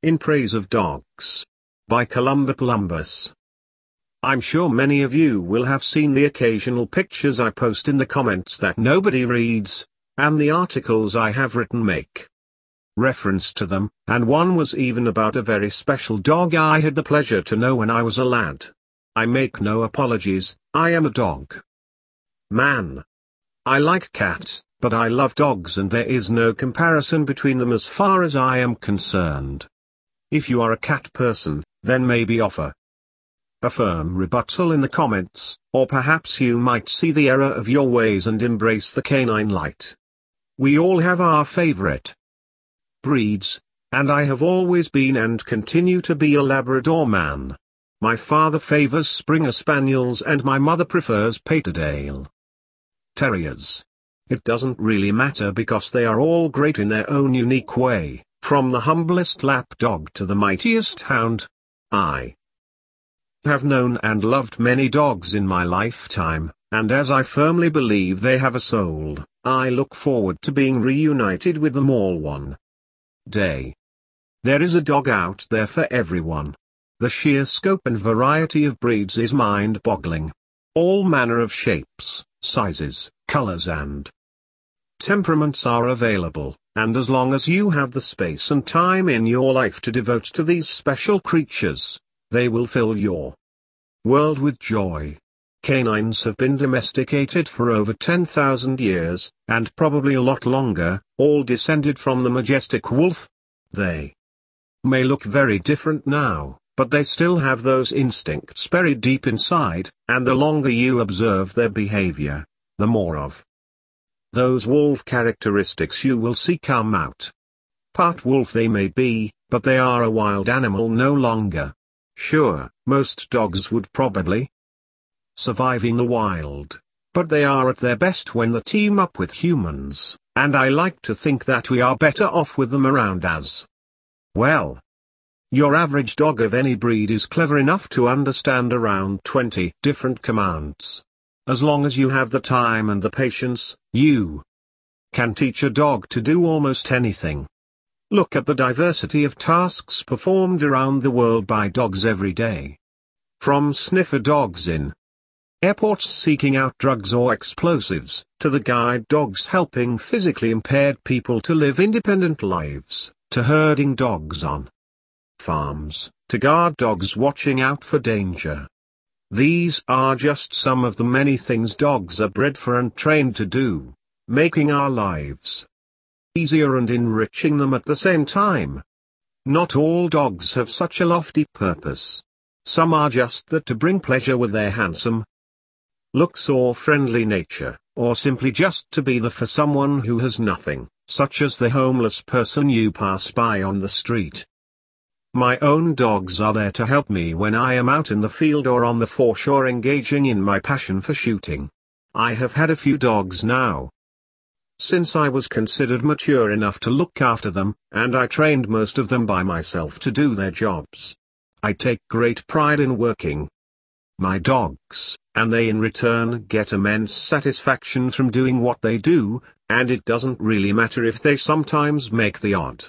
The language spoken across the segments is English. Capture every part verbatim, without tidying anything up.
In Praise of Dogs. By Columba Columbus. I'm sure many of you will have seen the occasional pictures I post in the comments that nobody reads, and the articles I have written make reference to them, and one was even about a very special dog I had the pleasure to know when I was a lad. I make no apologies, I am a dog man. I like cats, but I love dogs, and there is no comparison between them as far as I am concerned. If you are a cat person, then maybe offer a firm rebuttal in the comments, or perhaps you might see the error of your ways and embrace the canine light. We all have our favorite breeds, and I have always been and continue to be a Labrador man. My father favors Springer Spaniels and my mother prefers Patterdale Terriers. It doesn't really matter because they are all great in their own unique way, from the humblest lapdog to the mightiest hound. I have known and loved many dogs in my lifetime, and as I firmly believe they have a soul, I look forward to being reunited with them all one day. There is a dog out there for everyone. The sheer scope and variety of breeds is mind-boggling. All manner of shapes, sizes, colors and temperaments are available, and as long as you have the space and time in your life to devote to these special creatures, they will fill your world with joy. Canines have been domesticated for over ten thousand years, and probably a lot longer, all descended from the majestic wolf. They may look very different now, but they still have those instincts buried deep inside, and the longer you observe their behavior, the more of those wolf characteristics you will see come out. Part wolf they may be, but they are a wild animal no longer. Sure, most dogs would probably survive in the wild, but they are at their best when they team up with humans, and I like to think that we are better off with them around as well. Your average dog of any breed is clever enough to understand around twenty different commands. As long as you have the time and the patience, you can teach a dog to do almost anything. Look at the diversity of tasks performed around the world by dogs every day. From sniffer dogs in airports seeking out drugs or explosives, to the guide dogs helping physically impaired people to live independent lives, to herding dogs on farms, to guard dogs watching out for danger. These are just some of the many things dogs are bred for and trained to do, making our lives easier and enriching them at the same time. Not all dogs have such a lofty purpose. Some are just that to bring pleasure with their handsome looks or friendly nature, or simply just to be there for someone who has nothing, such as the homeless person you pass by on the street. My own dogs are there to help me when I am out in the field or on the foreshore engaging in my passion for shooting. I have had a few dogs now since I was considered mature enough to look after them, and I trained most of them by myself to do their jobs. I take great pride in working my dogs, and they in return get immense satisfaction from doing what they do, and it doesn't really matter if they sometimes make the odd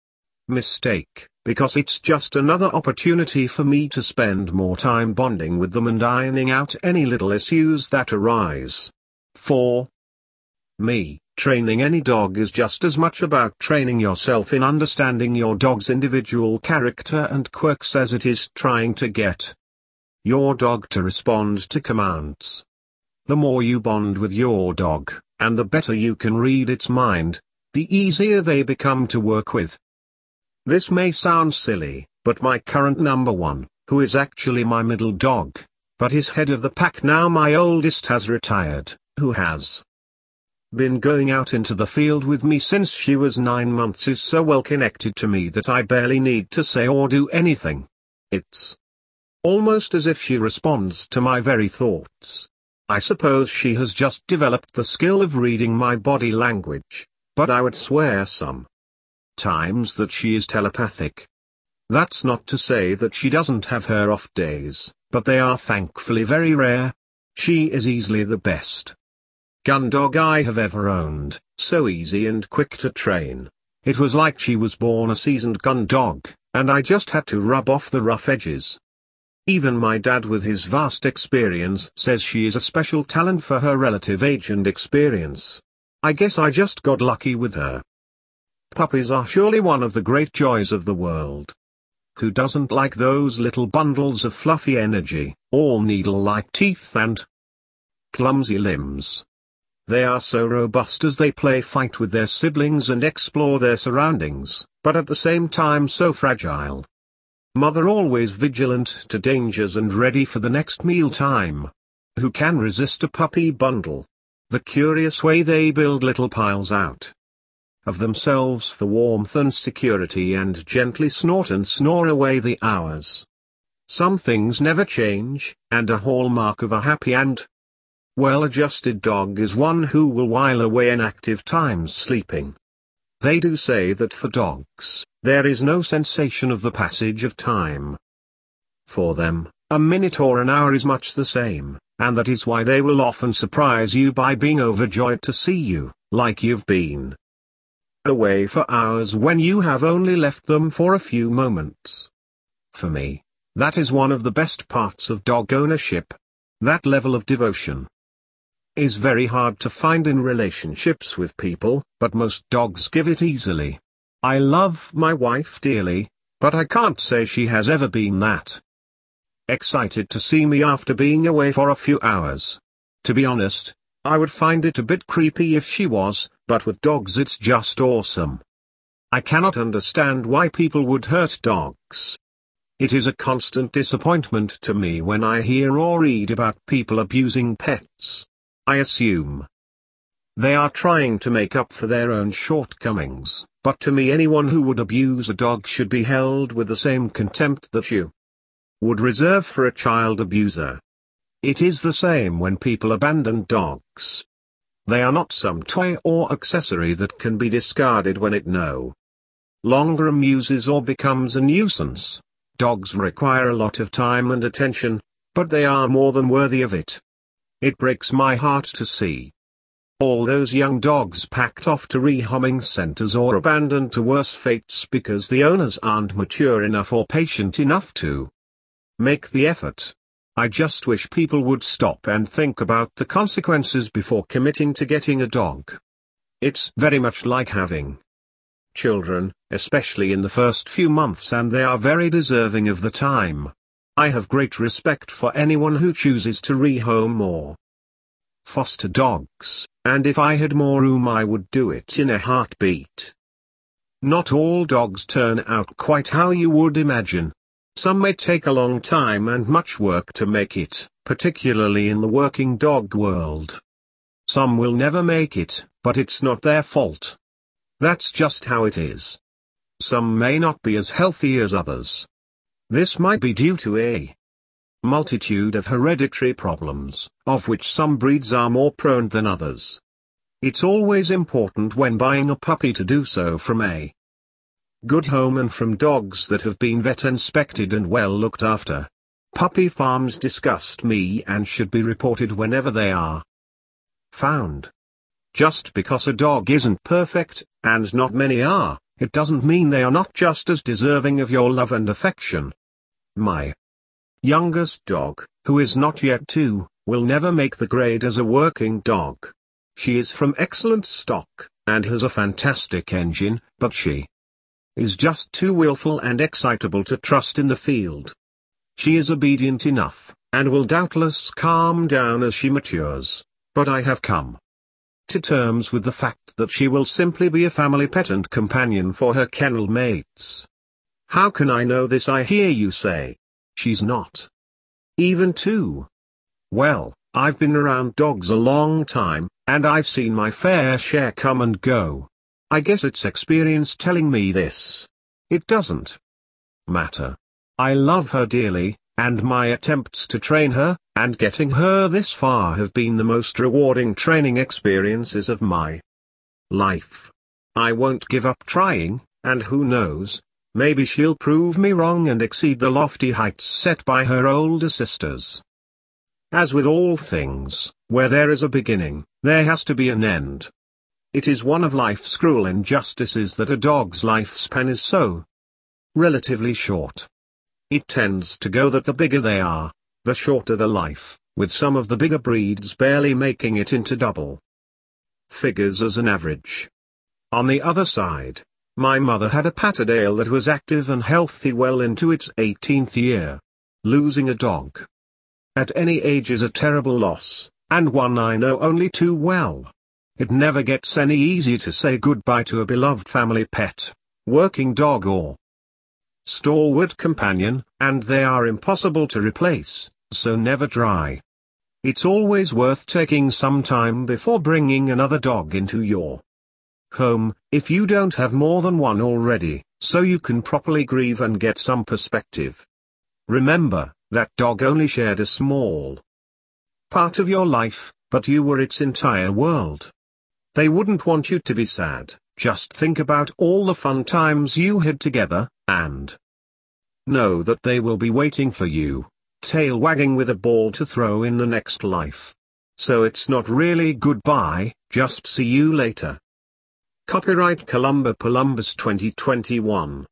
mistake, because it's just another opportunity for me to spend more time bonding with them and ironing out any little issues that arise. For me, training any dog is just as much about training yourself in understanding your dog's individual character and quirks as it is trying to get your dog to respond to commands. The more you bond with your dog, and the better you can read its mind, the easier they become to work with. This may sound silly, but my current number one, who is actually my middle dog, but is head of the pack now, my oldest has retired, who has been going out into the field with me since she was nine months, is so well connected to me that I barely need to say or do anything. It's almost as if she responds to my very thoughts. I suppose she has just developed the skill of reading my body language, but I would swear some times that she is telepathic. That's not to say that she doesn't have her off days, but they are thankfully very rare. She is easily the best gun dog I have ever owned, so easy and quick to train. It was like she was born a seasoned gun dog, and I just had to rub off the rough edges. Even my dad with his vast experience says she is a special talent for her relative age and experience. I guess I just got lucky with her. Puppies are surely one of the great joys of the world. Who doesn't like those little bundles of fluffy energy, all needle-like teeth and clumsy limbs? They are so robust as they play fight with their siblings and explore their surroundings, but at the same time so fragile. Mother always vigilant to dangers and ready for the next meal time. Who can resist a puppy bundle? The curious way they build little piles out of themselves for warmth and security and gently snort and snore away the hours. Some things never change, and a hallmark of a happy and well-adjusted dog is one who will while away inactive times sleeping. They do say that for dogs, there is no sensation of the passage of time. For them, a minute or an hour is much the same, and that is why they will often surprise you by being overjoyed to see you, like you've been away for hours when you have only left them for a few moments. For me, that is one of the best parts of dog ownership. That level of devotion is very hard to find in relationships with people, but most dogs give it easily. I love my wife dearly, but I can't say she has ever been that excited to see me after being away for a few hours. To be honest, I would find it a bit creepy if she was, but with dogs it's just awesome. I cannot understand why people would hurt dogs. It is a constant disappointment to me when I hear or read about people abusing pets. I assume they are trying to make up for their own shortcomings, but to me anyone who would abuse a dog should be held with the same contempt that you would reserve for a child abuser. It is the same when people abandon dogs. They are not some toy or accessory that can be discarded when it no longer amuses or becomes a nuisance. Dogs require a lot of time and attention, but they are more than worthy of it. It breaks my heart to see all those young dogs packed off to rehoming centers or abandoned to worse fates because the owners aren't mature enough or patient enough to make the effort. I just wish people would stop and think about the consequences before committing to getting a dog. It's very much like having children, especially in the first few months, and they are very deserving of the time. I have great respect for anyone who chooses to rehome or foster dogs, and if I had more room I would do it in a heartbeat. Not all dogs turn out quite how you would imagine. Some may take a long time and much work to make it, particularly in the working dog world. Some will never make it, but it's not their fault. That's just how it is. Some may not be as healthy as others. This might be due to a multitude of hereditary problems, of which some breeds are more prone than others. It's always important when buying a puppy to do so from a good home and from dogs that have been vet inspected and well looked after. Puppy farms disgust me and should be reported whenever they are found. Just because a dog isn't perfect, and not many are, it doesn't mean they are not just as deserving of your love and affection. My youngest dog, who is not yet two, will never make the grade as a working dog. She is from excellent stock, and has a fantastic engine, but she is just too willful and excitable to trust in the field. She is obedient enough, and will doubtless calm down as she matures, but I have come to terms with the fact that she will simply be a family pet and companion for her kennel mates. How can I know this, I hear you say? She's not even two. Well, I've been around dogs a long time, and I've seen my fair share come and go. I guess it's experience telling me this. It doesn't matter. I love her dearly, and my attempts to train her, and getting her this far have been the most rewarding training experiences of my life. I won't give up trying, and who knows, maybe she'll prove me wrong and exceed the lofty heights set by her older sisters. As with all things, where there is a beginning, there has to be an end. It is one of life's cruel injustices that a dog's lifespan is so relatively short. It tends to go that the bigger they are, the shorter the life, with some of the bigger breeds barely making it into double figures as an average. On the other side, my mother had a Patterdale that was active and healthy well into its eighteenth year. Losing a dog at any age is a terrible loss, and one I know only too well. It never gets any easier to say goodbye to a beloved family pet, working dog or stalwart companion, and they are impossible to replace, so never try. It's always worth taking some time before bringing another dog into your home, if you don't have more than one already, so you can properly grieve and get some perspective. Remember, that dog only shared a small part of your life, but you were its entire world. They wouldn't want you to be sad. Just think about all the fun times you had together, and know that they will be waiting for you, tail wagging with a ball to throw in the next life. So it's not really goodbye, just see you later. Copyright Columba Columbus twenty twenty-one.